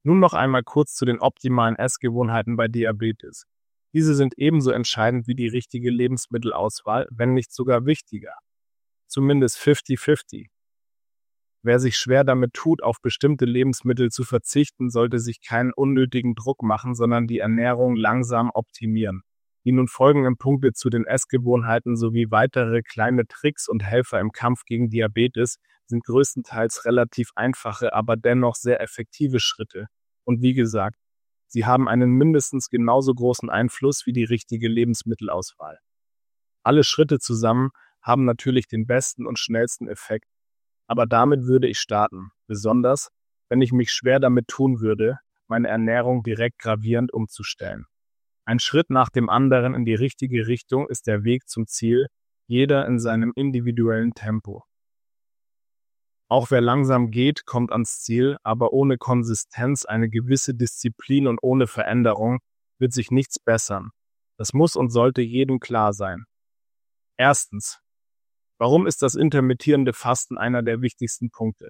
Nun noch einmal kurz zu den optimalen Essgewohnheiten bei Diabetes. Diese sind ebenso entscheidend wie die richtige Lebensmittelauswahl, wenn nicht sogar wichtiger. Zumindest 50-50. Wer sich schwer damit tut, auf bestimmte Lebensmittel zu verzichten, sollte sich keinen unnötigen Druck machen, sondern die Ernährung langsam optimieren. Die nun folgenden Punkte zu den Essgewohnheiten sowie weitere kleine Tricks und Helfer im Kampf gegen Diabetes sind größtenteils relativ einfache, aber dennoch sehr effektive Schritte. Und wie gesagt, sie haben einen mindestens genauso großen Einfluss wie die richtige Lebensmittelauswahl. Alle Schritte zusammen haben natürlich den besten und schnellsten Effekt, aber damit würde ich starten, besonders wenn ich mich schwer damit tun würde, meine Ernährung direkt gravierend umzustellen. Ein Schritt nach dem anderen in die richtige Richtung ist der Weg zum Ziel, jeder in seinem individuellen Tempo. Auch wer langsam geht, kommt ans Ziel, aber ohne Konsistenz, eine gewisse Disziplin und ohne Veränderung wird sich nichts bessern. Das muss und sollte jedem klar sein. Erstens. Warum ist das intermittierende Fasten einer der wichtigsten Punkte?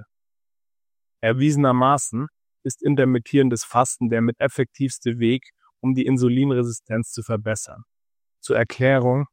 Erwiesenermaßen ist intermittierendes Fasten der mit effektivste Weg, um die Insulinresistenz zu verbessern. Zur Erklärung: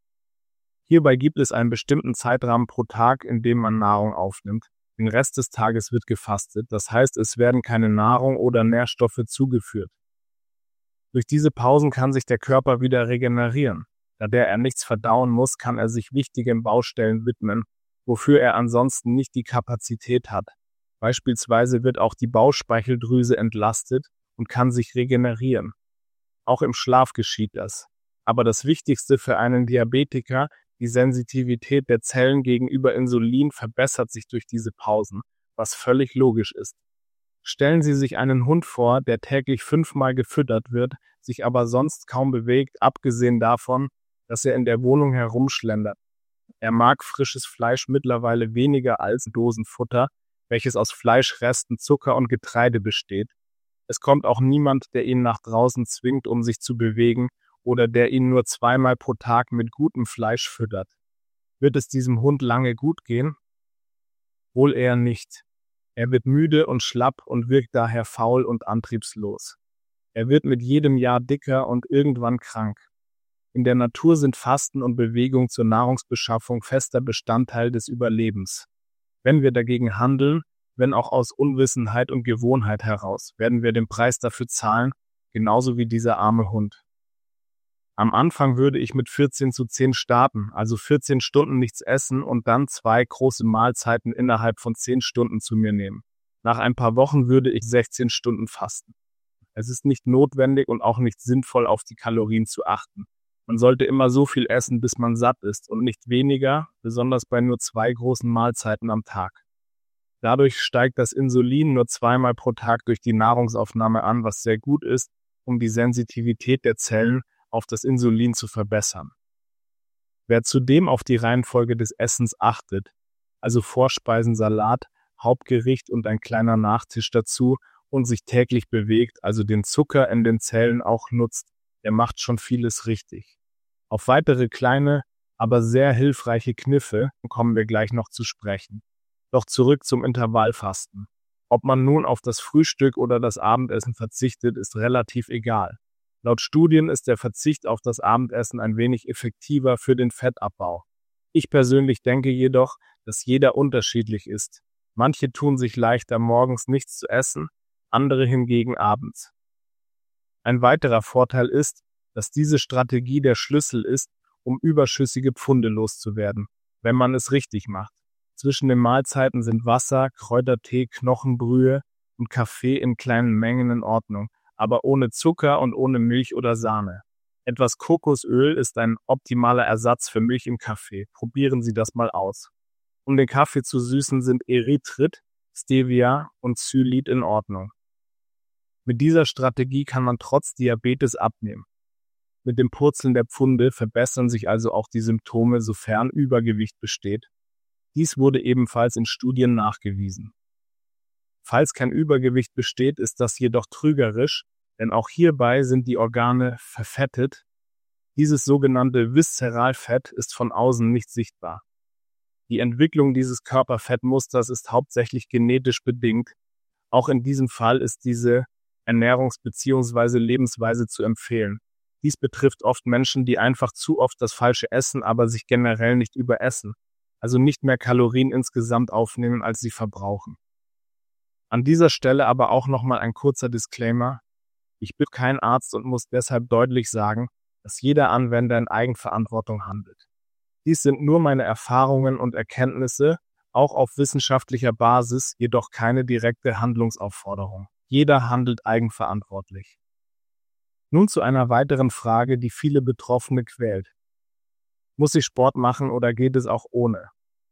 Hierbei gibt es einen bestimmten Zeitrahmen pro Tag, in dem man Nahrung aufnimmt. Den Rest des Tages wird gefastet, das heißt, es werden keine Nahrung oder Nährstoffe zugeführt. Durch diese Pausen kann sich der Körper wieder regenerieren. Da er nichts verdauen muss, kann er sich wichtigen Baustellen widmen, wofür er ansonsten nicht die Kapazität hat. Beispielsweise wird auch die Bauchspeicheldrüse entlastet und kann sich regenerieren. Auch im Schlaf geschieht das. Aber das Wichtigste für einen Diabetiker: die Sensitivität der Zellen gegenüber Insulin verbessert sich durch diese Pausen, was völlig logisch ist. Stellen Sie sich einen Hund vor, der täglich 5-mal gefüttert wird, sich aber sonst kaum bewegt, abgesehen davon, dass er in der Wohnung herumschlendert. Er mag frisches Fleisch mittlerweile weniger als Dosenfutter, welches aus Fleischresten, Zucker und Getreide besteht. Es kommt auch niemand, der ihn nach draußen zwingt, um sich zu bewegen, oder der ihn nur 2-mal pro Tag mit gutem Fleisch füttert. Wird es diesem Hund lange gut gehen? Wohl eher nicht. Er wird müde und schlapp und wirkt daher faul und antriebslos. Er wird mit jedem Jahr dicker und irgendwann krank. In der Natur sind Fasten und Bewegung zur Nahrungsbeschaffung fester Bestandteil des Überlebens. Wenn wir dagegen handeln, wenn auch aus Unwissenheit und Gewohnheit heraus, werden wir den Preis dafür zahlen, genauso wie dieser arme Hund. Am Anfang würde ich mit 14:10 starten, also 14 Stunden nichts essen und dann 2 große Mahlzeiten innerhalb von 10 Stunden zu mir nehmen. Nach ein paar Wochen würde ich 16 Stunden fasten. Es ist nicht notwendig und auch nicht sinnvoll, auf die Kalorien zu achten. Man sollte immer so viel essen, bis man satt ist und nicht weniger, besonders bei nur 2 großen Mahlzeiten am Tag. Dadurch steigt das Insulin nur 2-mal pro Tag durch die Nahrungsaufnahme an, was sehr gut ist, um die Sensitivität der Zellen auf das Insulin zu verbessern. Wer zudem auf die Reihenfolge des Essens achtet, also Vorspeisen, Salat, Hauptgericht und ein kleiner Nachtisch dazu, und sich täglich bewegt, also den Zucker in den Zellen auch nutzt, der macht schon vieles richtig. Auf weitere kleine, aber sehr hilfreiche Kniffe kommen wir gleich noch zu sprechen. Doch zurück zum Intervallfasten. Ob man nun auf das Frühstück oder das Abendessen verzichtet, ist relativ egal. Laut Studien ist der Verzicht auf das Abendessen ein wenig effektiver für den Fettabbau. Ich persönlich denke jedoch, dass jeder unterschiedlich ist. Manche tun sich leichter, morgens nichts zu essen, andere hingegen abends. Ein weiterer Vorteil ist, dass diese Strategie der Schlüssel ist, um überschüssige Pfunde loszuwerden, wenn man es richtig macht. Zwischen den Mahlzeiten sind Wasser, Kräutertee, Knochenbrühe und Kaffee in kleinen Mengen in Ordnung, aber ohne Zucker und ohne Milch oder Sahne. Etwas Kokosöl ist ein optimaler Ersatz für Milch im Kaffee. Probieren Sie das mal aus. Um den Kaffee zu süßen, sind Erythrit, Stevia und Xylit in Ordnung. Mit dieser Strategie kann man trotz Diabetes abnehmen. Mit dem Purzeln der Pfunde verbessern sich also auch die Symptome, sofern Übergewicht besteht. Dies wurde ebenfalls in Studien nachgewiesen. Falls kein Übergewicht besteht, ist das jedoch trügerisch, denn auch hierbei sind die Organe verfettet. Dieses sogenannte Viszeralfett ist von außen nicht sichtbar. Die Entwicklung dieses Körperfettmusters ist hauptsächlich genetisch bedingt. Auch in diesem Fall ist diese Ernährungs- bzw. Lebensweise zu empfehlen. Dies betrifft oft Menschen, die einfach zu oft das Falsche essen, aber sich generell nicht überessen, also nicht mehr Kalorien insgesamt aufnehmen, als sie verbrauchen. An dieser Stelle aber auch nochmal ein kurzer Disclaimer. Ich bin kein Arzt und muss deshalb deutlich sagen, dass jeder Anwender in Eigenverantwortung handelt. Dies sind nur meine Erfahrungen und Erkenntnisse, auch auf wissenschaftlicher Basis, jedoch keine direkte Handlungsaufforderung. Jeder handelt eigenverantwortlich. Nun zu einer weiteren Frage, die viele Betroffene quält. Muss ich Sport machen oder geht es auch ohne?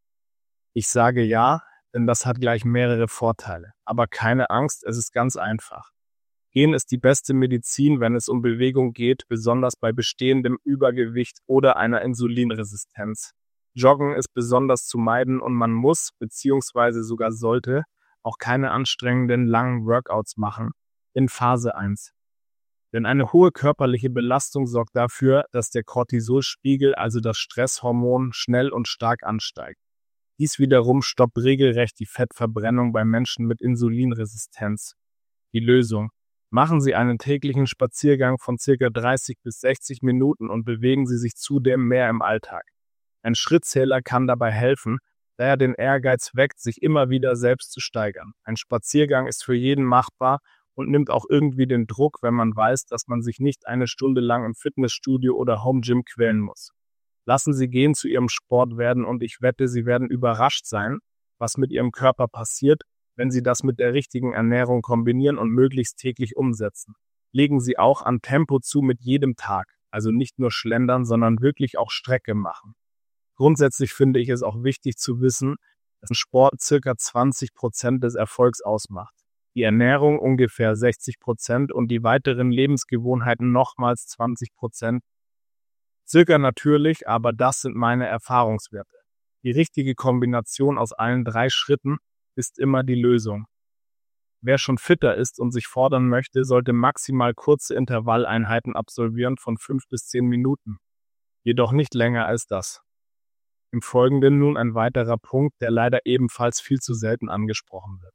Ich sage ja, denn das hat gleich mehrere Vorteile. Aber keine Angst, es ist ganz einfach. Gehen ist die beste Medizin, wenn es um Bewegung geht, besonders bei bestehendem Übergewicht oder einer Insulinresistenz. Joggen ist besonders zu meiden und man muss bzw. sogar sollte auch keine anstrengenden langen Workouts machen in Phase 1. Denn eine hohe körperliche Belastung sorgt dafür, dass der Cortisolspiegel, also das Stresshormon, schnell und stark ansteigt. Dies wiederum stoppt regelrecht die Fettverbrennung bei Menschen mit Insulinresistenz. Die Lösung: Machen Sie einen täglichen Spaziergang von ca. 30 bis 60 Minuten und bewegen Sie sich zudem mehr im Alltag. Ein Schrittzähler kann dabei helfen, da er den Ehrgeiz weckt, sich immer wieder selbst zu steigern. Ein Spaziergang ist für jeden machbar und nimmt auch irgendwie den Druck, wenn man weiß, dass man sich nicht eine Stunde lang im Fitnessstudio oder Homegym quälen muss. Lassen Sie gehen zu Ihrem Sport werden und ich wette, Sie werden überrascht sein, was mit Ihrem Körper passiert, wenn Sie das mit der richtigen Ernährung kombinieren und möglichst täglich umsetzen. Legen Sie auch an Tempo zu mit jedem Tag, also nicht nur schlendern, sondern wirklich auch Strecke machen. Grundsätzlich finde ich es auch wichtig zu wissen, dass ein Sport ca. 20% des Erfolgs ausmacht. Die Ernährung ungefähr 60% und die weiteren Lebensgewohnheiten nochmals 20%. Circa natürlich, aber das sind meine Erfahrungswerte. Die richtige Kombination aus allen 3 Schritten ist immer die Lösung. Wer schon fitter ist und sich fordern möchte, sollte maximal kurze Intervalleinheiten absolvieren von 5 bis 10 Minuten. Jedoch nicht länger als das. Im Folgenden nun ein weiterer Punkt, der leider ebenfalls viel zu selten angesprochen wird.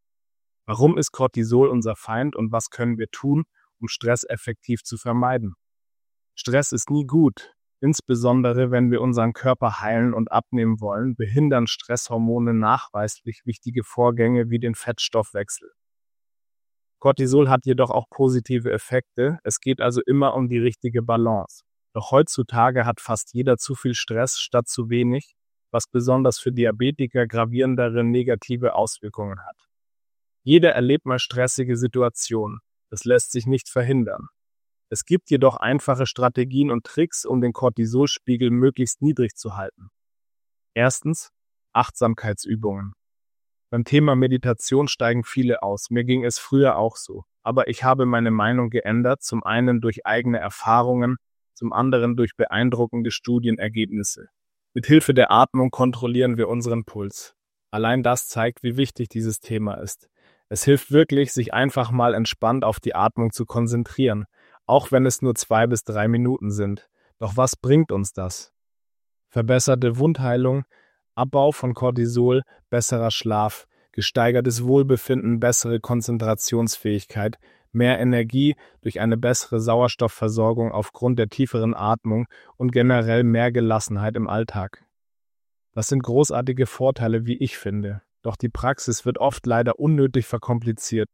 Warum ist Cortisol unser Feind und was können wir tun, um Stress effektiv zu vermeiden? Stress ist nie gut. Insbesondere wenn wir unseren Körper heilen und abnehmen wollen, behindern Stresshormone nachweislich wichtige Vorgänge wie den Fettstoffwechsel. Cortisol hat jedoch auch positive Effekte, es geht also immer um die richtige Balance. Doch heutzutage hat fast jeder zu viel Stress statt zu wenig, was besonders für Diabetiker gravierendere negative Auswirkungen hat. Jeder erlebt mal stressige Situationen, das lässt sich nicht verhindern. Es gibt jedoch einfache Strategien und Tricks, um den Cortisolspiegel möglichst niedrig zu halten. Erstens, Achtsamkeitsübungen. Beim Thema Meditation steigen viele aus. Mir ging es früher auch so. Aber ich habe meine Meinung geändert, zum einen durch eigene Erfahrungen, zum anderen durch beeindruckende Studienergebnisse. Mit Hilfe der Atmung kontrollieren wir unseren Puls. Allein das zeigt, wie wichtig dieses Thema ist. Es hilft wirklich, sich einfach mal entspannt auf die Atmung zu konzentrieren, auch wenn es nur 2 bis 3 Minuten sind. Doch was bringt uns das? Verbesserte Wundheilung, Abbau von Cortisol, besserer Schlaf, gesteigertes Wohlbefinden, bessere Konzentrationsfähigkeit, mehr Energie durch eine bessere Sauerstoffversorgung aufgrund der tieferen Atmung und generell mehr Gelassenheit im Alltag. Das sind großartige Vorteile, wie ich finde. Doch die Praxis wird oft leider unnötig verkompliziert.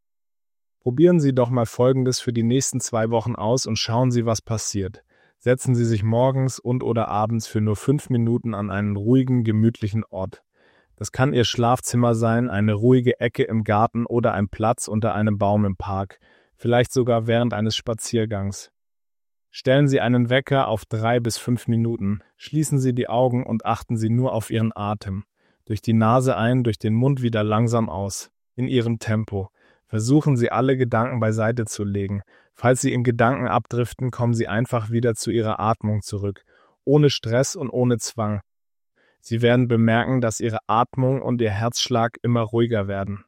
Probieren Sie doch mal Folgendes für die nächsten 2 Wochen aus und schauen Sie, was passiert. Setzen Sie sich morgens und/oder abends für nur 5 Minuten an einen ruhigen, gemütlichen Ort. Das kann Ihr Schlafzimmer sein, eine ruhige Ecke im Garten oder ein Platz unter einem Baum im Park, vielleicht sogar während eines Spaziergangs. Stellen Sie einen Wecker auf 3 bis 5 Minuten, schließen Sie die Augen und achten Sie nur auf Ihren Atem. Durch die Nase ein, durch den Mund wieder langsam aus, in Ihrem Tempo. Versuchen Sie alle Gedanken beiseite zu legen. Falls Sie in Gedanken abdriften, kommen Sie einfach wieder zu Ihrer Atmung zurück, ohne Stress und ohne Zwang. Sie werden bemerken, dass Ihre Atmung und Ihr Herzschlag immer ruhiger werden.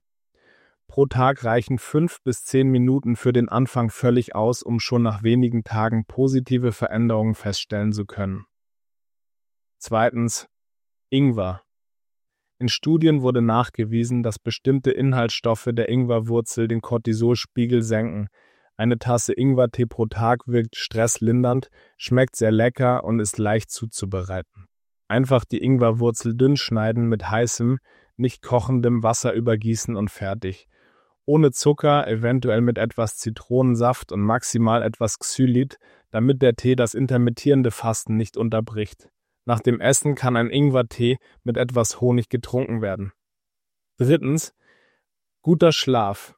Pro Tag reichen 5 bis 10 Minuten für den Anfang völlig aus, um schon nach wenigen Tagen positive Veränderungen feststellen zu können. Zweitens, Ingwer. In Studien wurde nachgewiesen, dass bestimmte Inhaltsstoffe der Ingwerwurzel den Cortisolspiegel senken. Eine Tasse Ingwertee pro Tag wirkt stresslindernd, schmeckt sehr lecker und ist leicht zuzubereiten. Einfach die Ingwerwurzel dünn schneiden, mit heißem, nicht kochendem Wasser übergießen und fertig. Ohne Zucker, eventuell mit etwas Zitronensaft und maximal etwas Xylit, damit der Tee das intermittierende Fasten nicht unterbricht. Nach dem Essen kann ein Ingwertee mit etwas Honig getrunken werden. 3. Guter Schlaf.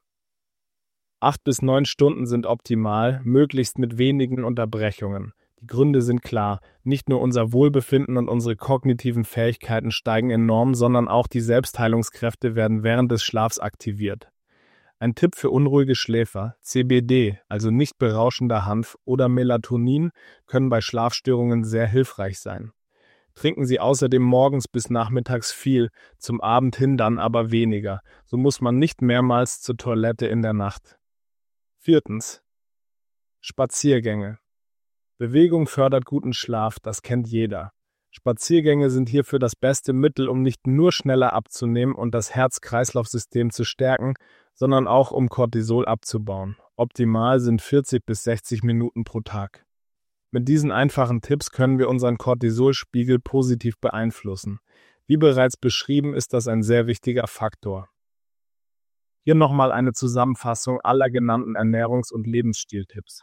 8 bis 9 Stunden sind optimal, möglichst mit wenigen Unterbrechungen. Die Gründe sind klar. Nicht nur unser Wohlbefinden und unsere kognitiven Fähigkeiten steigen enorm, sondern auch die Selbstheilungskräfte werden während des Schlafs aktiviert. Ein Tipp für unruhige Schläfer: CBD, also nicht berauschender Hanf, oder Melatonin können bei Schlafstörungen sehr hilfreich sein. Trinken Sie außerdem morgens bis nachmittags viel, zum Abend hin dann aber weniger. So muss man nicht mehrmals zur Toilette in der Nacht. 4. Spaziergänge. Bewegung fördert guten Schlaf, das kennt jeder. Spaziergänge sind hierfür das beste Mittel, um nicht nur schneller abzunehmen und das Herz-Kreislauf-System zu stärken, sondern auch um Cortisol abzubauen. Optimal sind 40 bis 60 Minuten pro Tag. Mit diesen einfachen Tipps können wir unseren Cortisolspiegel positiv beeinflussen. Wie bereits beschrieben, ist das ein sehr wichtiger Faktor. Hier nochmal eine Zusammenfassung aller genannten Ernährungs- und Lebensstiltipps.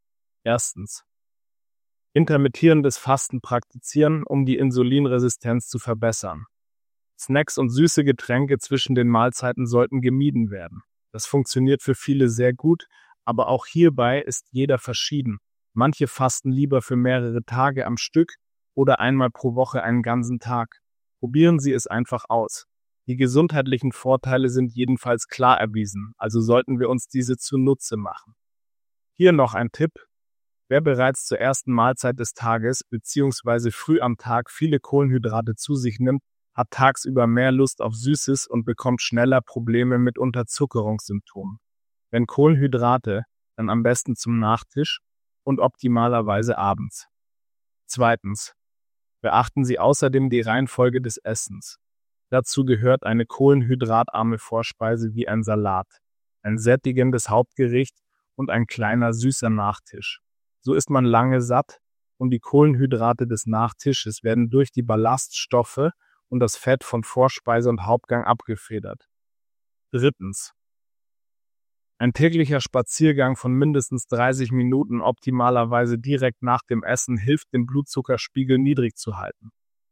1. Intermittierendes Fasten praktizieren, um die Insulinresistenz zu verbessern. Snacks und süße Getränke zwischen den Mahlzeiten sollten gemieden werden. Das funktioniert für viele sehr gut, aber auch hierbei ist jeder verschieden. Manche fasten lieber für mehrere Tage am Stück oder einmal pro Woche einen ganzen Tag. Probieren Sie es einfach aus. Die gesundheitlichen Vorteile sind jedenfalls klar erwiesen, also sollten wir uns diese zunutze machen. Hier noch ein Tipp: Wer bereits zur ersten Mahlzeit des Tages bzw. früh am Tag viele Kohlenhydrate zu sich nimmt, hat tagsüber mehr Lust auf Süßes und bekommt schneller Probleme mit Unterzuckerungssymptomen. Wenn Kohlenhydrate, dann am besten zum Nachtisch und optimalerweise abends. 2. Beachten Sie außerdem die Reihenfolge des Essens. Dazu gehört eine kohlenhydratarme Vorspeise wie ein Salat, ein sättigendes Hauptgericht und ein kleiner süßer Nachtisch. So ist man lange satt und die Kohlenhydrate des Nachtisches werden durch die Ballaststoffe und das Fett von Vorspeise und Hauptgang abgefedert. 3. Ein täglicher Spaziergang von mindestens 30 Minuten, optimalerweise direkt nach dem Essen, hilft, den Blutzuckerspiegel niedrig zu halten.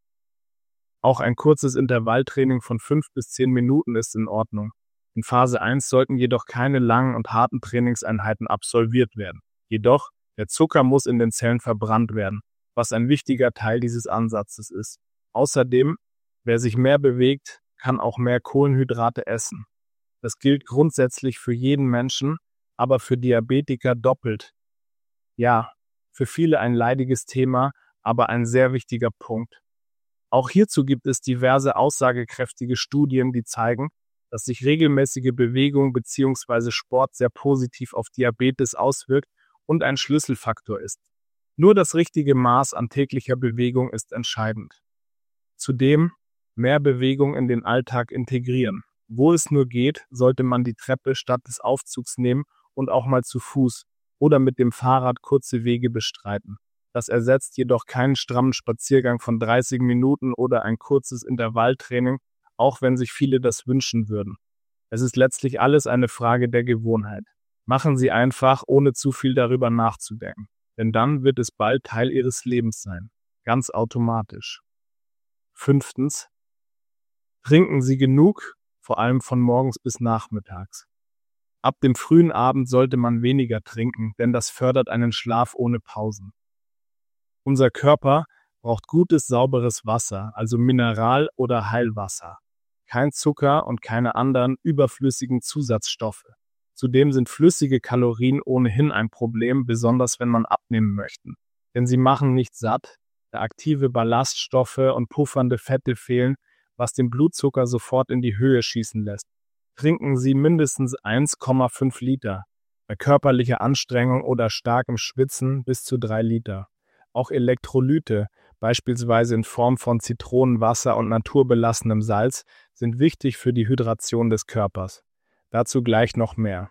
Auch ein kurzes Intervalltraining von 5 bis 10 Minuten ist in Ordnung. In Phase 1 sollten jedoch keine langen und harten Trainingseinheiten absolviert werden. Jedoch, der Zucker muss in den Zellen verbrannt werden, was ein wichtiger Teil dieses Ansatzes ist. Außerdem, wer sich mehr bewegt, kann auch mehr Kohlenhydrate essen. Das gilt grundsätzlich für jeden Menschen, aber für Diabetiker doppelt. Ja, für viele ein leidiges Thema, aber ein sehr wichtiger Punkt. Auch hierzu gibt es diverse aussagekräftige Studien, die zeigen, dass sich regelmäßige Bewegung bzw. Sport sehr positiv auf Diabetes auswirkt und ein Schlüsselfaktor ist. Nur das richtige Maß an täglicher Bewegung ist entscheidend. Zudem mehr Bewegung in den Alltag integrieren. Wo es nur geht, sollte man die Treppe statt des Aufzugs nehmen und auch mal zu Fuß oder mit dem Fahrrad kurze Wege bestreiten. Das ersetzt jedoch keinen strammen Spaziergang von 30 Minuten oder ein kurzes Intervalltraining, auch wenn sich viele das wünschen würden. Es ist letztlich alles eine Frage der Gewohnheit. Machen Sie einfach, ohne zu viel darüber nachzudenken, denn dann wird es bald Teil Ihres Lebens sein, ganz automatisch. 5. Trinken Sie genug, vor allem von morgens bis nachmittags. Ab dem frühen Abend sollte man weniger trinken, denn das fördert einen Schlaf ohne Pausen. Unser Körper braucht gutes, sauberes Wasser, also Mineral- oder Heilwasser. Kein Zucker und keine anderen überflüssigen Zusatzstoffe. Zudem sind flüssige Kalorien ohnehin ein Problem, besonders wenn man abnehmen möchte. Denn sie machen nicht satt, da aktive Ballaststoffe und puffernde Fette fehlen, was den Blutzucker sofort in die Höhe schießen lässt. Trinken Sie mindestens 1,5 Liter, bei körperlicher Anstrengung oder starkem Schwitzen bis zu 3 Liter. Auch Elektrolyte, beispielsweise in Form von Zitronenwasser und naturbelassenem Salz, sind wichtig für die Hydration des Körpers. Dazu gleich noch mehr.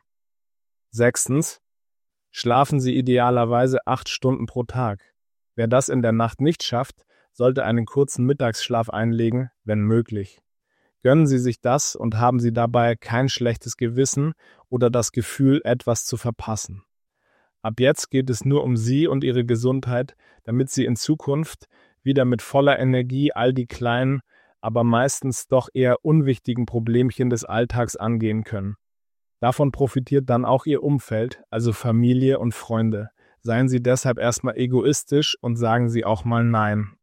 6. Schlafen Sie idealerweise 8 Stunden pro Tag. Wer das in der Nacht nicht schafft, sollte einen kurzen Mittagsschlaf einlegen, wenn möglich. Gönnen Sie sich das und haben Sie dabei kein schlechtes Gewissen oder das Gefühl, etwas zu verpassen. Ab jetzt geht es nur um Sie und Ihre Gesundheit, damit Sie in Zukunft wieder mit voller Energie all die kleinen, aber meistens doch eher unwichtigen Problemchen des Alltags angehen können. Davon profitiert dann auch Ihr Umfeld, also Familie und Freunde. Seien Sie deshalb erstmal egoistisch und sagen Sie auch mal Nein.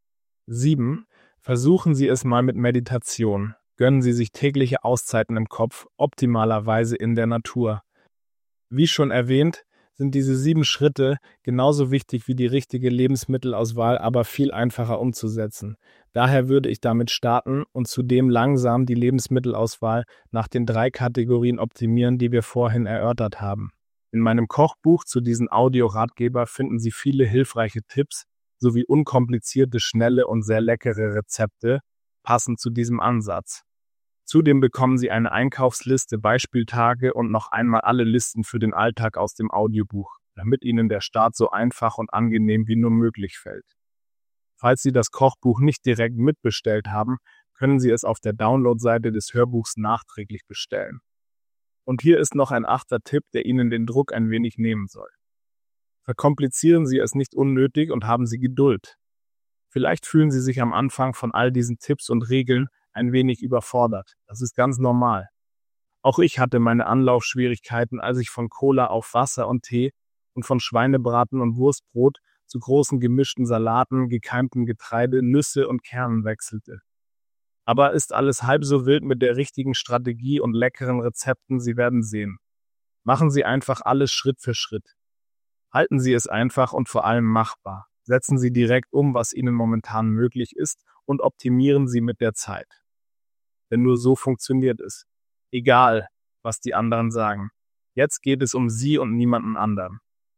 7. Versuchen Sie es mal mit Meditation. Gönnen Sie sich tägliche Auszeiten im Kopf, optimalerweise in der Natur. Wie schon erwähnt, sind diese 7 Schritte genauso wichtig wie die richtige Lebensmittelauswahl, aber viel einfacher umzusetzen. Daher würde ich damit starten und zudem langsam die Lebensmittelauswahl nach den 3 Kategorien optimieren, die wir vorhin erörtert haben. In meinem Kochbuch zu diesem Audioratgeber finden Sie viele hilfreiche Tipps sowie unkomplizierte, schnelle und sehr leckere Rezepte, passend zu diesem Ansatz. Zudem bekommen Sie eine Einkaufsliste, Beispieltage und noch einmal alle Listen für den Alltag aus dem Audiobuch, damit Ihnen der Start so einfach und angenehm wie nur möglich fällt. Falls Sie das Kochbuch nicht direkt mitbestellt haben, können Sie es auf der Download-Seite des Hörbuchs nachträglich bestellen. Und hier ist noch ein 8. Tipp, der Ihnen den Druck ein wenig nehmen soll. Verkomplizieren Sie es nicht unnötig und haben Sie Geduld. Vielleicht fühlen Sie sich am Anfang von all diesen Tipps und Regeln ein wenig überfordert. Das ist ganz normal. Auch ich hatte meine Anlaufschwierigkeiten, als ich von Cola auf Wasser und Tee und von Schweinebraten und Wurstbrot zu großen gemischten Salaten, gekeimtem Getreide, Nüsse und Kernen wechselte. Aber ist alles halb so wild mit der richtigen Strategie und leckeren Rezepten, Sie werden sehen. Machen Sie einfach alles Schritt für Schritt. Halten Sie es einfach und vor allem machbar. Setzen Sie direkt um, was Ihnen momentan möglich ist und optimieren Sie mit der Zeit. Denn nur so funktioniert es. Egal, was die anderen sagen. Jetzt geht es um Sie und niemanden anderen.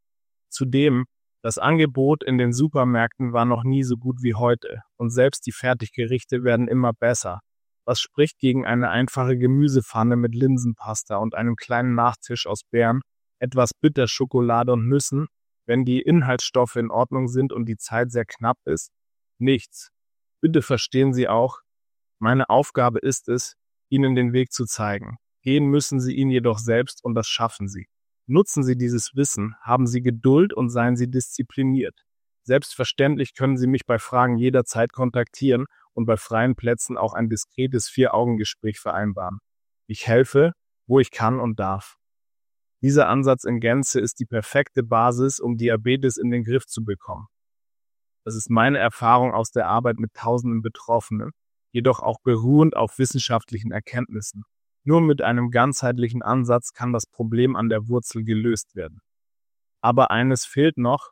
Zudem, das Angebot in den Supermärkten war noch nie so gut wie heute und selbst die Fertiggerichte werden immer besser. Was spricht gegen eine einfache Gemüsepfanne mit Linsenpasta und einem kleinen Nachtisch aus Beeren, etwas Bitterschokolade und Nüssen, wenn die Inhaltsstoffe in Ordnung sind und die Zeit sehr knapp ist? Nichts. Bitte verstehen Sie auch, meine Aufgabe ist es, Ihnen den Weg zu zeigen. Gehen müssen Sie ihn jedoch selbst und das schaffen Sie. Nutzen Sie dieses Wissen, haben Sie Geduld und seien Sie diszipliniert. Selbstverständlich können Sie mich bei Fragen jederzeit kontaktieren und bei freien Plätzen auch ein diskretes 4-Augen-Gespräch vereinbaren. Ich helfe, wo ich kann und darf. Dieser Ansatz in Gänze ist die perfekte Basis, um Diabetes in den Griff zu bekommen. Das ist meine Erfahrung aus der Arbeit mit tausenden Betroffenen, jedoch auch beruhend auf wissenschaftlichen Erkenntnissen. Nur mit einem ganzheitlichen Ansatz kann das Problem an der Wurzel gelöst werden. Aber eines fehlt noch.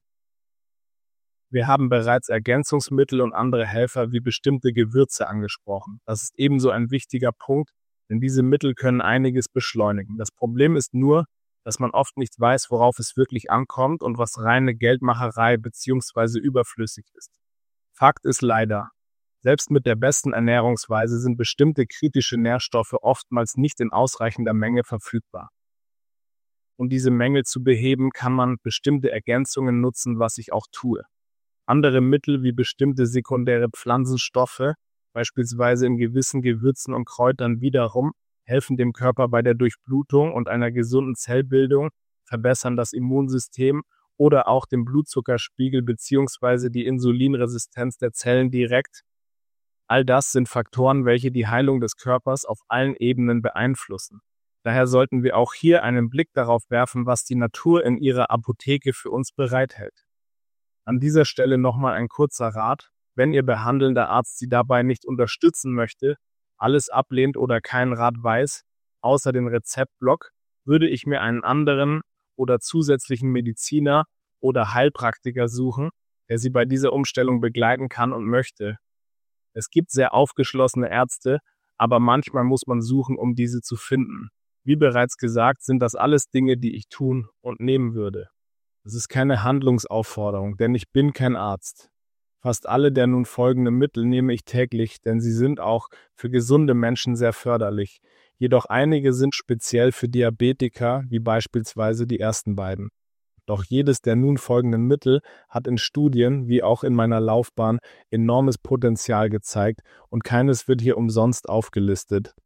Wir haben bereits Ergänzungsmittel und andere Helfer wie bestimmte Gewürze angesprochen. Das ist ebenso ein wichtiger Punkt, denn diese Mittel können einiges beschleunigen. Das Problem ist nur, dass man oft nicht weiß, worauf es wirklich ankommt und was reine Geldmacherei bzw. überflüssig ist. Fakt ist leider, selbst mit der besten Ernährungsweise sind bestimmte kritische Nährstoffe oftmals nicht in ausreichender Menge verfügbar. Um diese Mängel zu beheben, kann man bestimmte Ergänzungen nutzen, was ich auch tue. Andere Mittel wie bestimmte sekundäre Pflanzenstoffe, beispielsweise in gewissen Gewürzen und Kräutern wiederum, helfen dem Körper bei der Durchblutung und einer gesunden Zellbildung, verbessern das Immunsystem oder auch den Blutzuckerspiegel bzw. die Insulinresistenz der Zellen direkt. All das sind Faktoren, welche die Heilung des Körpers auf allen Ebenen beeinflussen. Daher sollten wir auch hier einen Blick darauf werfen, was die Natur in ihrer Apotheke für uns bereithält. An dieser Stelle nochmal ein kurzer Rat. Wenn Ihr behandelnder Arzt Sie dabei nicht unterstützen möchte, alles ablehnt oder keinen Rat weiß, außer den Rezeptblock, würde ich mir einen anderen oder zusätzlichen Mediziner oder Heilpraktiker suchen, der Sie bei dieser Umstellung begleiten kann und möchte. Es gibt sehr aufgeschlossene Ärzte, aber manchmal muss man suchen, um diese zu finden. Wie bereits gesagt, sind das alles Dinge, die ich tun und nehmen würde. Das ist keine Handlungsaufforderung, denn ich bin kein Arzt. Fast alle der nun folgenden Mittel nehme ich täglich, denn sie sind auch für gesunde Menschen sehr förderlich. Jedoch einige sind speziell für Diabetiker, wie beispielsweise die ersten beiden. Doch jedes der nun folgenden Mittel hat in Studien, wie auch in meiner Laufbahn, enormes Potenzial gezeigt und keines wird hier umsonst aufgelistet.